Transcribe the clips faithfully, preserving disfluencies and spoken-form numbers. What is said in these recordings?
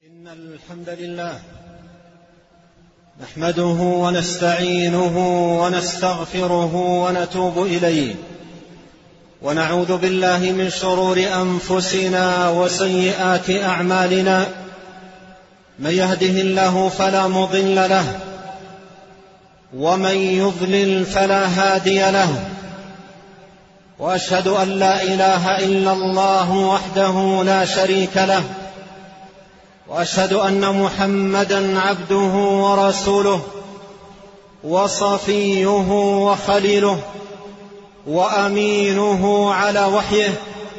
إن الحمد لله نحمده ونستعينه ونستغفره ونتوب إليه، ونعوذ بالله من شرور أنفسنا وسيئات أعمالنا. من يهده الله فلا مضل له، ومن يضلل فلا هادي له، وأشهد أن لا إله إلا الله وحده لا شريك له، وأشهد أن محمدًا عبده ورسوله وصفيه وخليله وأمينه على وحيه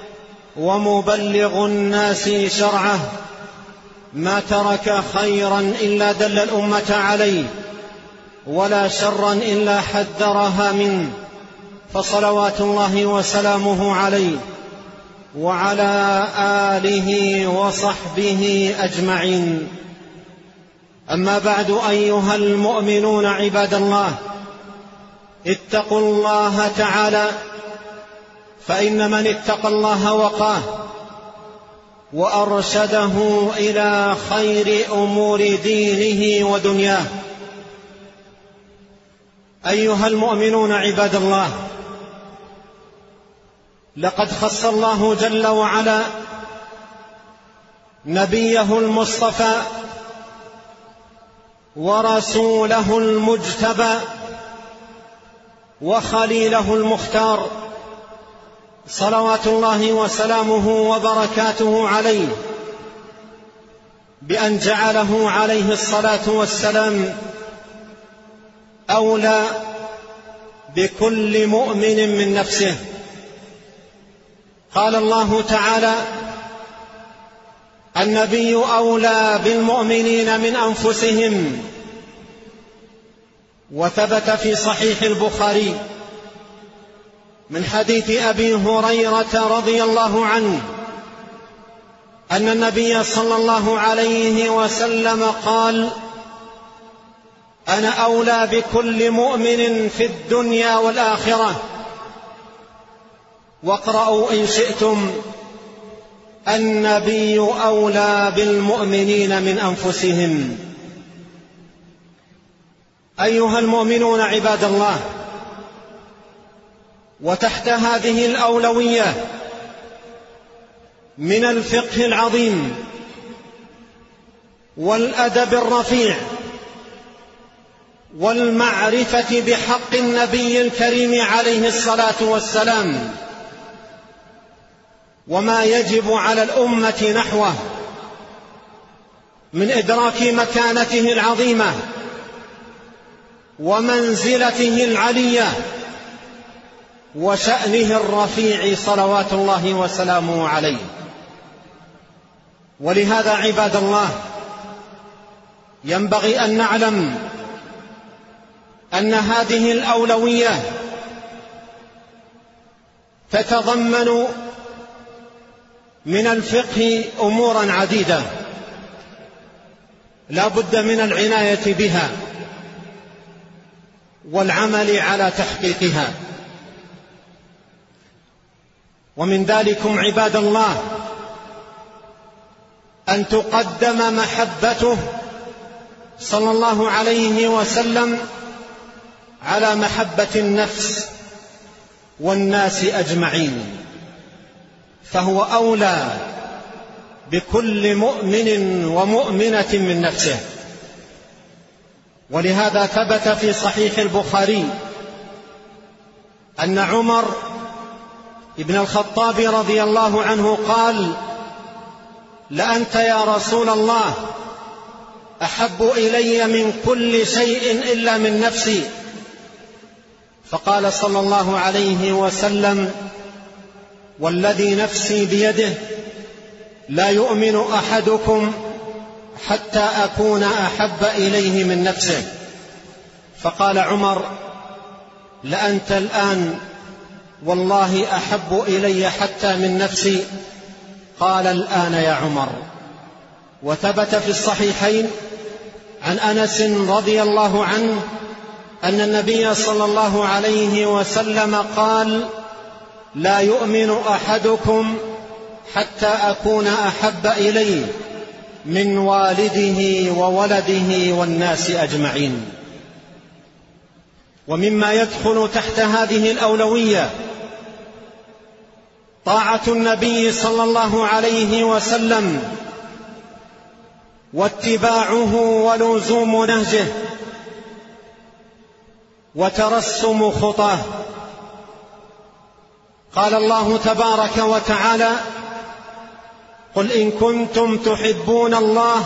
ومبلغ الناس شرعه، ما ترك خيرا إلا دل الأمة عليه، ولا شرا إلا حذرها منه، فصلوات الله وسلامه عليه وعلى آله وصحبه أجمعين. أما بعد، أيها المؤمنون عباد الله، اتقوا الله تعالى، فإن من اتقى الله وقاه وأرشده إلى خير أمور دينه ودنياه. أيها المؤمنون عباد الله، لقد خص الله جل وعلا نبيه المصطفى ورسوله المجتبى وخليله المختار، صلوات الله وسلامه وبركاته عليه، بأن جعله عليه الصلاة والسلام أولى بكل مؤمن من نفسه. قال الله تعالى: النبي أولى بالمؤمنين من أنفسهم. وثبت في صحيح البخاري من حديث أبي هريرة رضي الله عنه أن النبي صلى الله عليه وسلم قال: أنا أولى بكل مؤمن في الدنيا والآخرة. واقرأوا إن شئتم: النبي أولى بالمؤمنين من أنفسهم. أيها المؤمنون عباد الله، وتحت هذه الأولوية من الفقه العظيم والأدب الرفيع والمعرفة بحق النبي الكريم عليه الصلاة والسلام وما يجب على الأمة نحوه من إدراك مكانته العظيمة ومنزلته العلية وشأنه الرفيع، صلوات الله وسلامه عليه. ولهذا عباد الله، ينبغي أن نعلم أن هذه الأولوية تتضمن من الفقه أمورا عديدة لا بد من العناية بها والعمل على تحقيقها. ومن ذلكم عباد الله أن تقدم محبته صلى الله عليه وسلم على محبة النفس والناس أجمعين، فهو أولى بكل مؤمن ومؤمنة من نفسه. ولهذا ثبت في صحيح البخاري أن عمر ابن الخطاب رضي الله عنه قال: لأنت يا رسول الله أحب إلي من كل شيء إلا من نفسي. فقال صلى الله عليه وسلم: والذي نفسي بيده لا يؤمن أحدكم حتى أكون أحب إليه من نفسه. فقال عمر: لأنت الآن والله أحب إلي حتى من نفسي. قال: الآن يا عمر. وثبت في الصحيحين عن أنس رضي الله عنه أن النبي صلى الله عليه وسلم قال: لا يؤمن أحدكم حتى أكون أحب إليه من والده وولده والناس أجمعين. ومما يدخل تحت هذه الأولوية طاعة النبي صلى الله عليه وسلم واتباعه ولزوم نهجه وترسم خطاه. قال الله تبارك وتعالى: قل إن كنتم تحبون الله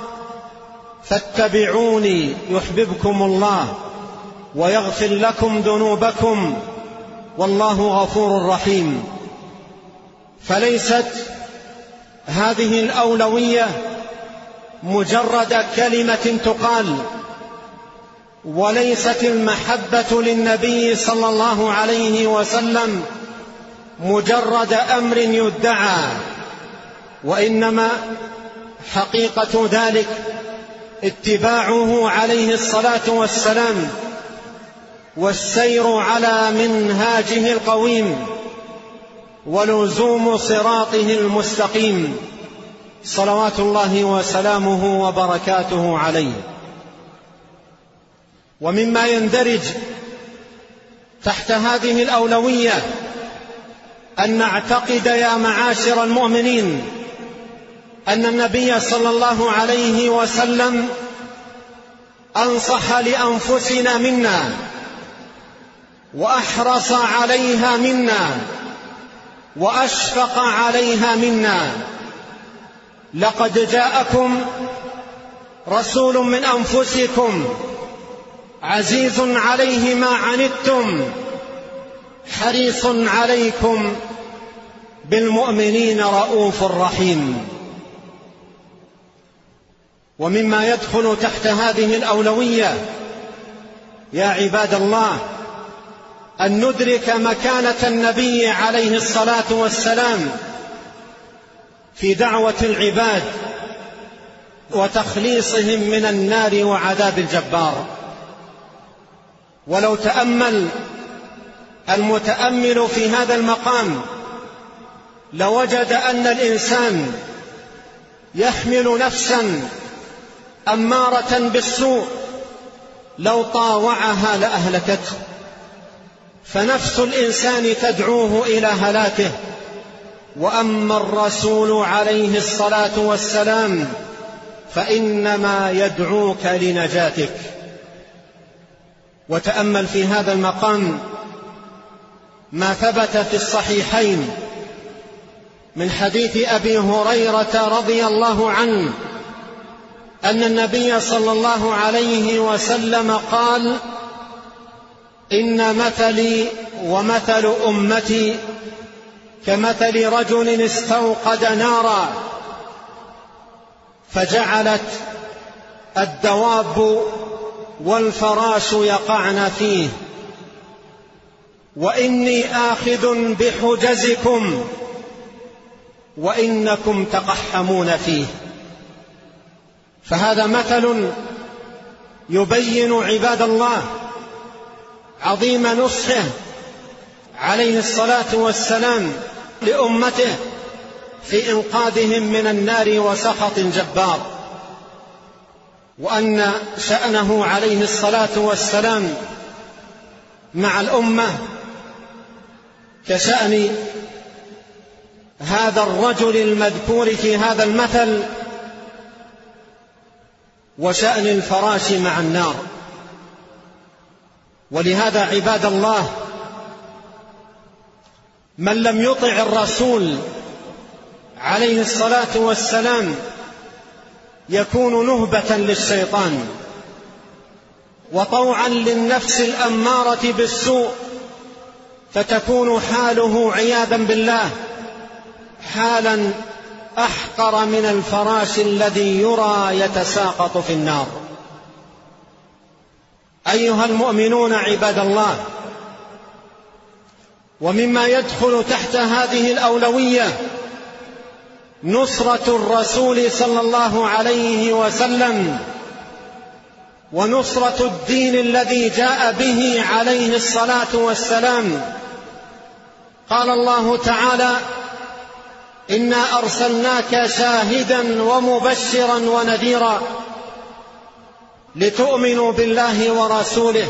فاتبعوني يحببكم الله ويغفر لكم ذنوبكم والله غفور رحيم. فليست هذه الأولوية مجرد كلمة تقال، وليست المحبة للنبي صلى الله عليه وسلم مجرد أمر يدعى، وإنما حقيقة ذلك اتباعه عليه الصلاة والسلام والسير على منهاجه القويم ولزوم صراطه المستقيم صلوات الله وسلامه وبركاته عليه. ومما يندرج تحت هذه الأولوية أن نعتقد يا معاشر المؤمنين أن النبي صلى الله عليه وسلم أنصح لأنفسنا منا وأحرص عليها منا وأشفق عليها منا. لقد جاءكم رسول من أنفسكم عزيز عليه ما عنتم حريص عليكم بالمؤمنين رؤوف رحيم. ومما يدخل تحت هذه الأولوية يا عباد الله أن ندرك مكانة النبي عليه الصلاة والسلام في دعوة العباد وتخليصهم من النار وعذاب الجبار. ولو تأمل المتأمل في هذا المقام لوجد أن الإنسان يحمل نفسا أمارة بالسوء لو طاوعها لأهلكته، فنفس الإنسان تدعوه إلى هلاكه، وأما الرسول عليه الصلاة والسلام فإنما يدعوك لنجاتك. وتأمل في هذا المقام ما ثبت في الصحيحين من حديث أبي هريرة رضي الله عنه أن النبي صلى الله عليه وسلم قال: إن مثلي ومثل أمتي كمثل رجل استوقد نارا فجعلت الدواب والفراش يقعن فيه، وإني آخذ بحجزكم وإنكم تقحمون فيه. فهذا مثل يبين عباد الله عظيم نصحه عليه الصلاة والسلام لأمته في إنقاذهم من النار وسخط جبار، وأن شأنه عليه الصلاة والسلام مع الأمة كشأن هذا الرجل المذكور في هذا المثل وشأن الفراش مع النار. ولهذا عباد الله من لم يطع الرسول عليه الصلاة والسلام يكون نهبة للشيطان وطوعا للنفس الأمارة بالسوء، فتكون حاله عياذا بالله حالا أحقر من الفراش الذي يرى يتساقط في النار. أيها المؤمنون عباد الله، ومما يدخل تحت هذه الأولوية نصرة الرسول صلى الله عليه وسلم ونصرة الدين الذي جاء به عليه الصلاة والسلام. قال الله تعالى: إنا أرسلناك شاهدا ومبشرا ونذيرا لتؤمنوا بالله ورسوله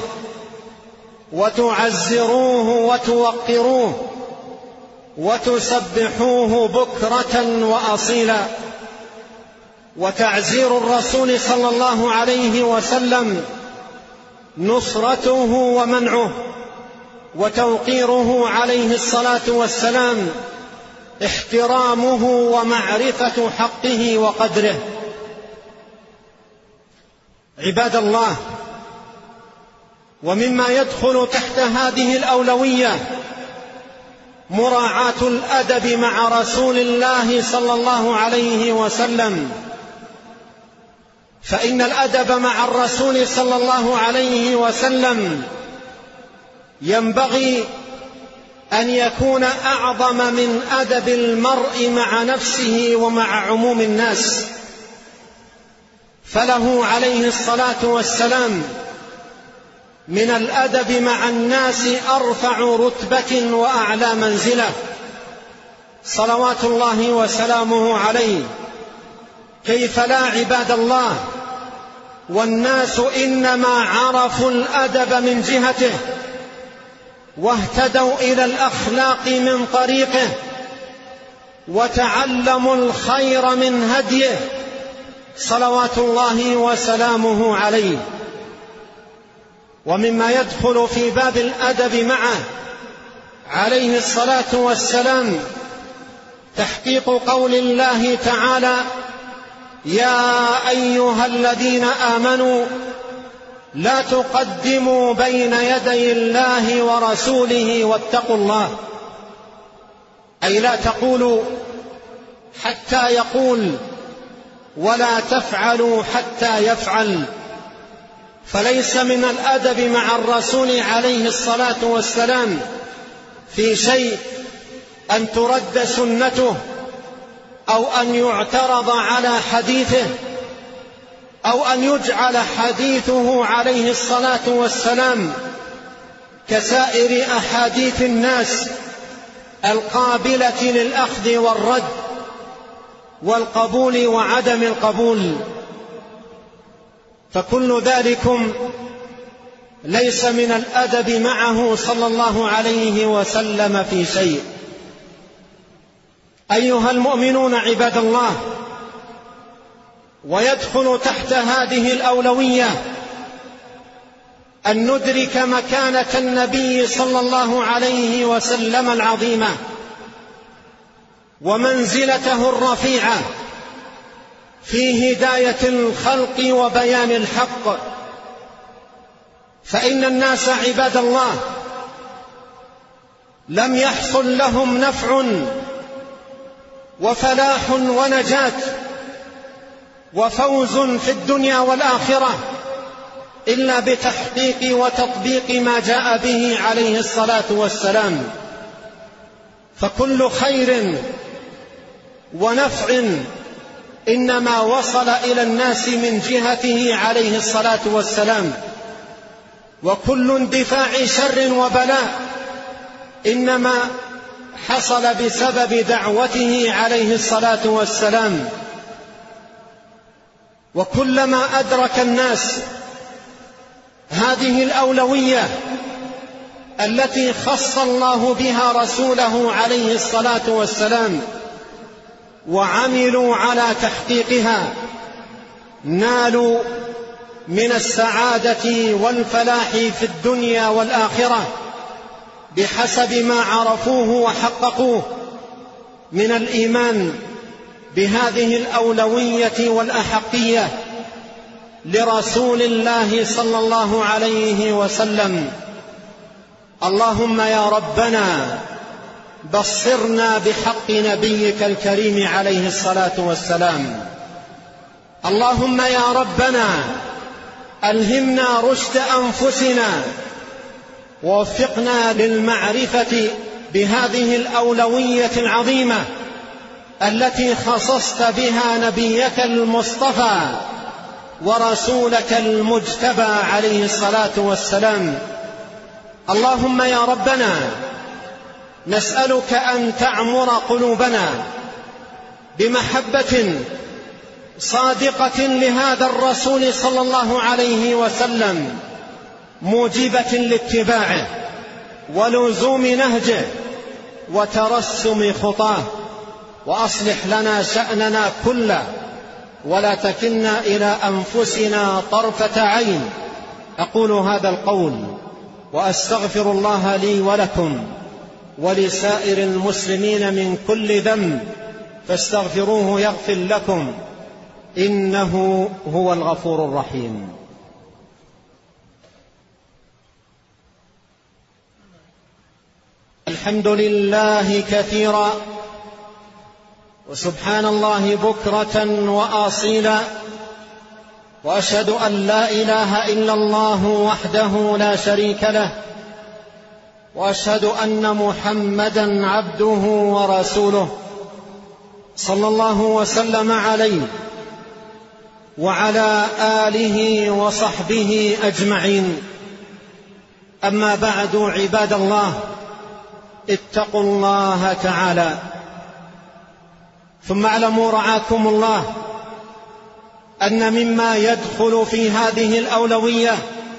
وتعزروه وتوقروه وتسبحوه بكرة وأصيلا. وتعزير الرسول صلى الله عليه وسلم نصرته ومنعه، وتوقيره عليه الصلاة والسلام احترامه ومعرفة حقه وقدره. عباد الله، ومما يدخل تحت هذه الأولوية مراعاة الأدب مع رسول الله صلى الله عليه وسلم، فإن الأدب مع الرسول صلى الله عليه وسلم ينبغي أن يكون أعظم من أدب المرء مع نفسه ومع عموم الناس، فله عليه الصلاة والسلام من الأدب مع الناس أرفع رتبة وأعلى منزلة صلوات الله وسلامه عليه. كيف لا عباد الله، والناس إنما عرفوا الأدب من جهته واهتدوا إلى الأخلاق من طريقه وتعلموا الخير من هديه صلوات الله وسلامه عليه. ومما يدخل في باب الأدب معه عليه الصلاة والسلام تحقيق قول الله تعالى: يا أيها الذين آمنوا لا تقدموا بين يدي الله ورسوله واتقوا الله، أي لا تقولوا حتى يقول ولا تفعلوا حتى يفعل. فليس من الأدب مع الرسول عليه الصلاة والسلام في شيء أن ترد سنته أو أن يعترض على حديثه أو أن يجعل حديثه عليه الصلاة والسلام كسائر أحاديث الناس القابلة للأخذ والرد والقبول وعدم القبول، فكل ذلكم ليس من الأدب معه صلى الله عليه وسلم في شيء. أيها المؤمنون عباد الله، ويدخل تحت هذه الأولوية أن ندرك مكانة النبي صلى الله عليه وسلم العظيمة ومنزلته الرفيعة في هداية الخلق وبيان الحق. فإن الناس عباد الله لم يحصل لهم نفع وفلاح ونجاة وفوز في الدنيا والآخرة إلا بتحقيق وتطبيق ما جاء به عليه الصلاة والسلام. فكل خير ونفع إنما وصل إلى الناس من جهته عليه الصلاة والسلام، وكل اندفاع شر وبلاء إنما حصل بسبب دعوته عليه الصلاة والسلام. وكلما أدرك الناس هذه الأولوية التي خص الله بها رسوله عليه الصلاة والسلام وعملوا على تحقيقها نالوا من السعادة والفلاح في الدنيا والآخرة بحسب ما عرفوه وحققوه من الإيمان بهذه الأولوية والأحقية لرسول الله صلى الله عليه وسلم. اللهم يا ربنا بصرنا بحق نبيك الكريم عليه الصلاة والسلام. اللهم يا ربنا ألهمنا رشد أنفسنا ووفقنا للمعرفة بهذه الأولوية العظيمة التي خصصت بها نبيك المصطفى ورسولك المجتبى عليه الصلاة والسلام. اللهم يا ربنا نسألك أن تعمر قلوبنا بمحبة صادقة لهذا الرسول صلى الله عليه وسلم موجبة لاتباعه ولزوم نهجه وترسم خطاه، وأصلح لنا شأننا كله ولا تكلنا إلى أنفسنا طرفة عين. أقول هذا القول وأستغفر الله لي ولكم ولسائر المسلمين من كل ذنب فاستغفروه يغفر لكم إنه هو الغفور الرحيم. الحمد لله كثيرا وسبحان الله بكرة وأصيلا، وأشهد أن لا إله إلا الله وحده لا شريك له، وأشهد أن محمدا عبده ورسوله صلى الله وسلم عليه وعلى آله وصحبه أجمعين. أما بعد، عباد الله، اتقوا الله تعالى، ثم اعلموا رعاكم الله أن مما يدخل في هذه الأولوية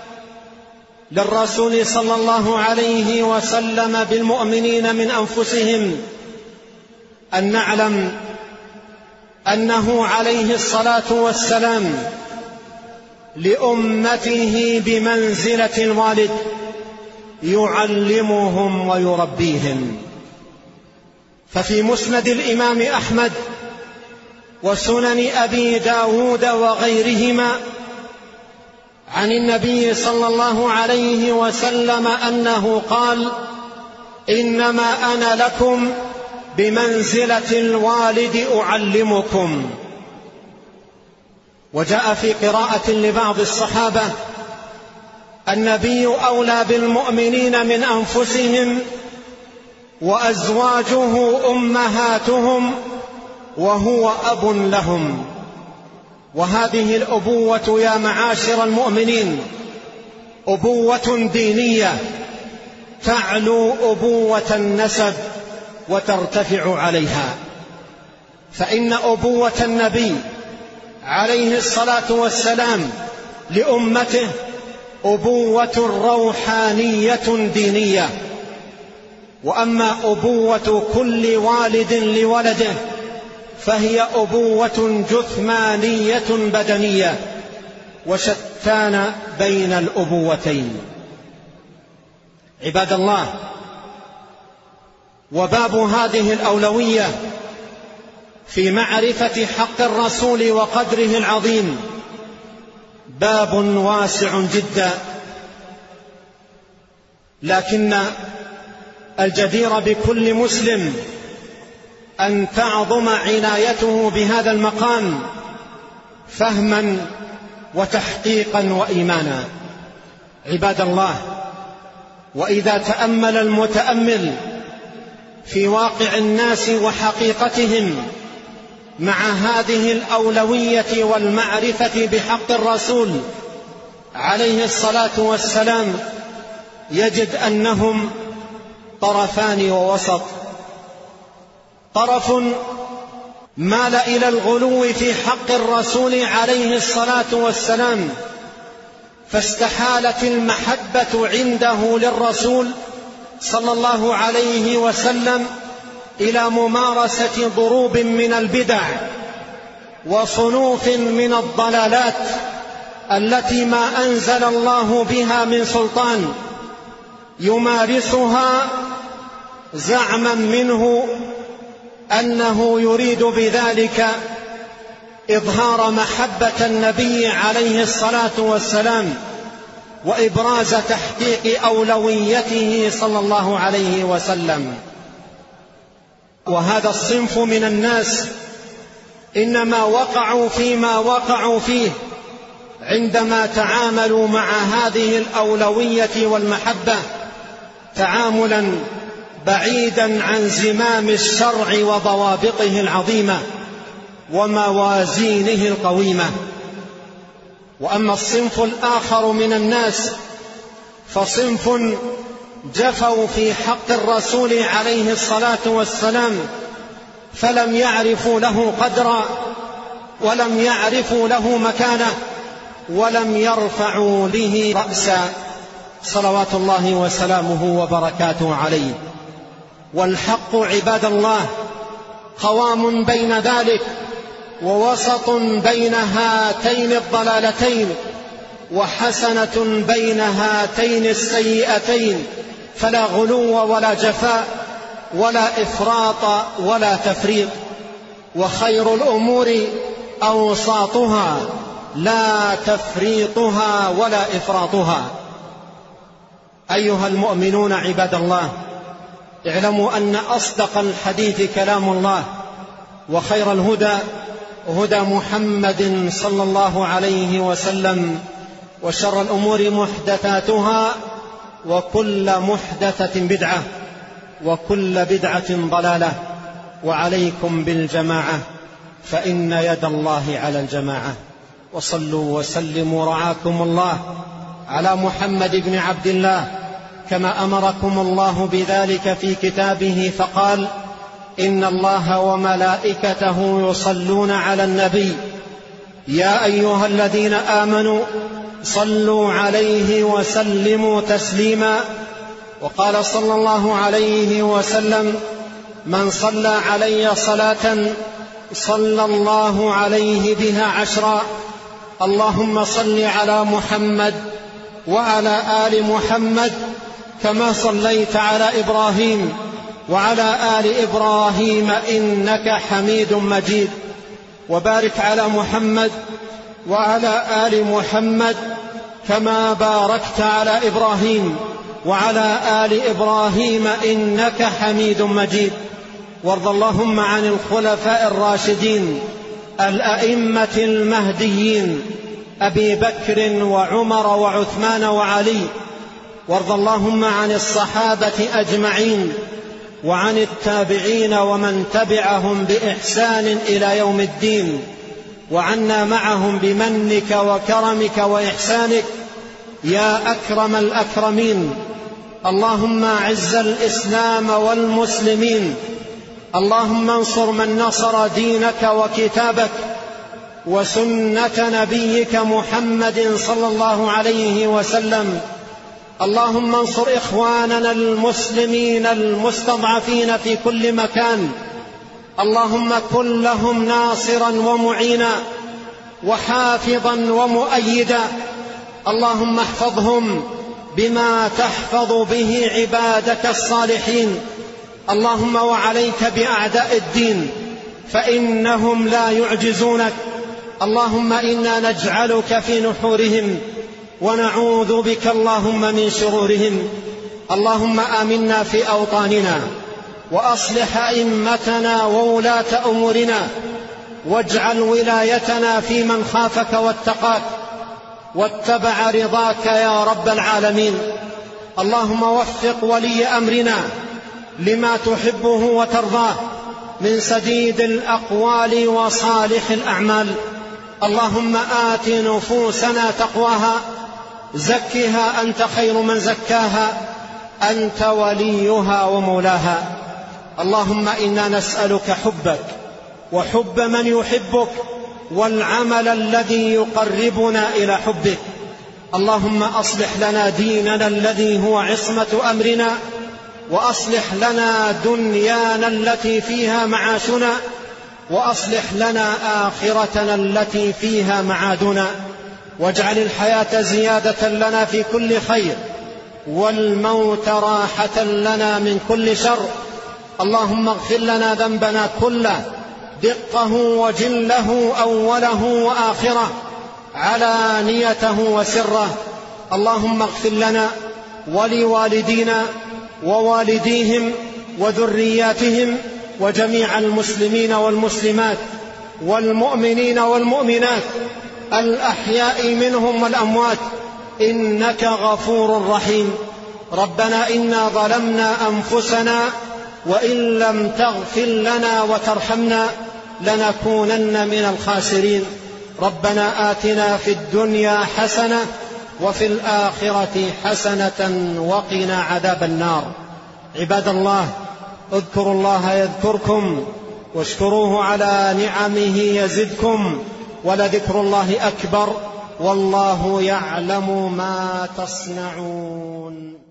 للرسول صلى الله عليه وسلم بالمؤمنين من أنفسهم أن نعلم أنه عليه الصلاة والسلام لأمته بمنزلة الوالد يعلمهم ويربيهم. ففي مسند الإمام أحمد وسنن أبي داود وغيرهما عن النبي صلى الله عليه وسلم أنه قال: إنما أنا لكم بمنزلة الوالد أعلمكم. وجاء في قراءة لبعض الصحابة: النبي أولى بالمؤمنين من أنفسهم وأزواجه أمهاتهم وهو أب لهم. وهذه الأبوة يا معاشر المؤمنين أبوة دينية تعلو أبوة النسب وترتفع عليها، فإن أبوة النبي عليه الصلاة والسلام لأمته أبوة روحانية دينية، وأما أبوة كل والد لولده فهي أبوة جثمانية بدنية، وشتان بين الأبوتين. عباد الله، وباب هذه الأولوية في معرفة حق الرسول وقدره العظيم باب واسع جدا، لكن الجدير بكل مسلم أن تعظم عنايته بهذا المقام فهما وتحقيقا وإيمانا. عباد الله، وإذا تأمل المتأمل في واقع الناس وحقيقتهم مع هذه الأولوية والمعرفة بحق الرسول عليه الصلاة والسلام يجد أنهم طرفان ووسط. طرف مال إلى الغلو في حق الرسول عليه الصلاة والسلام فاستحالت المحبة عنده للرسول صلى الله عليه وسلم إلى ممارسة ضروب من البدع وصنوف من الضلالات التي ما أنزل الله بها من سلطان، يمارسها زعما منه أنه يريد بذلك إظهار محبة النبي عليه الصلاة والسلام وإبراز تحقيق أولويته صلى الله عليه وسلم. وهذا الصنف من الناس إنما وقعوا فيما وقعوا فيه عندما تعاملوا مع هذه الأولوية والمحبة تعاملا بعيدا عن زمام الشرع وضوابطه العظيمة وموازينه القويمة. وأما الصنف الآخر من الناس فصنف جفوا في حق الرسول عليه الصلاة والسلام فلم يعرفوا له قدرا ولم يعرفوا له مكانة ولم يرفعوا له رأسا صلوات الله وسلامه وبركاته عليه. والحق عباد الله قوام بين ذلك ووسط بين هاتين الضلالتين وحسنة بين هاتين السيئتين، فلا غلو ولا جفاء ولا إفراط ولا تفريط، وخير الأمور أوساطها لا تفريطها ولا إفراطها. أيها المؤمنون عباد الله، اعلموا أن أصدق الحديث كلام الله، وخير الهدى هدى محمد صلى الله عليه وسلم، وشر الأمور محدثاتها، وكل محدثة بدعة، وكل بدعة ضلالة. وعليكم بالجماعة فإن يد الله على الجماعة. وصلوا وسلموا رعاكم الله على محمد بن عبد الله كما أمركم الله بذلك في كتابه، فقال: إن الله وملائكته يصلون على النبي يا أيها الذين آمنوا صلوا عليه وسلموا تسليما. وقال صلى الله عليه وسلم: من صلى علي صلاة صلى الله عليه بها عشرا. اللهم صل على محمد وعلى آل محمد كما صليت على إبراهيم وعلى آل إبراهيم إنك حميد مجيد. وبارك على محمد وعلى آل محمد كما باركت على إبراهيم وعلى آل إبراهيم إنك حميد مجيد. وارض اللهم عن الخلفاء الراشدين الأئمة المهديين أبي بكر وعمر وعثمان وعلي. وارض اللهم عن الصحابة أجمعين وعن التابعين ومن تبعهم بإحسان إلى يوم الدين، وعنا معهم بمنك وكرمك وإحسانك يا أكرم الأكرمين. اللهم أعز الإسلام والمسلمين، اللهم انصر من نصر دينك وكتابك وسنة نبيك محمد صلى الله عليه وسلم. اللهم انصر إخواننا المسلمين المستضعفين في كل مكان، اللهم كن لهم ناصرا ومعينا وحافظا ومؤيدا. اللهم احفظهم بما تحفظ به عبادك الصالحين. اللهم وعليك بأعداء الدين فإنهم لا يعجزونك. اللهم إنا نجعلك في نحورهم ونعوذ بك اللهم من شرورهم. اللهم آمنا في أوطاننا وأصلح أئمتنا وولاة أمورنا، واجعل ولايتنا في من خافك واتقاك واتبع رضاك يا رب العالمين. اللهم وفق ولي أمرنا لما تحبه وترضاه من سديد الأقوال وصالح الأعمال. اللهم آت نفوسنا تقواها، زكها أنت خير من زكاها، أنت وليها ومولاها. اللهم إنا نسألك حبك وحب من يحبك والعمل الذي يقربنا إلى حبك. اللهم أصلح لنا ديننا الذي هو عصمة أمرنا، وأصلح لنا دنيانا التي فيها معاشنا، وأصلح لنا آخرتنا التي فيها معادنا. واجعل الحياة زيادة لنا في كل خير، والموت راحة لنا من كل شر. اللهم اغفر لنا ذنبنا كله، دقه وجله، أوله وآخره، علانيته وسره. اللهم اغفر لنا ولوالدينا ووالديهم وذرياتهم وجميع المسلمين والمسلمات والمؤمنين والمؤمنات الأحياء منهم والأموات، إنك غفور رحيم. ربنا إنا ظلمنا أنفسنا وإن لم تغفر لنا وترحمنا لنكونن من الخاسرين. ربنا آتنا في الدنيا حسنة وفي الآخرة حسنة وقنا عذاب النار. عباد الله، اذكروا الله يذكركم واشكروه على نعمه يزدكم ولذكر الله أكبر والله يعلم ما تصنعون.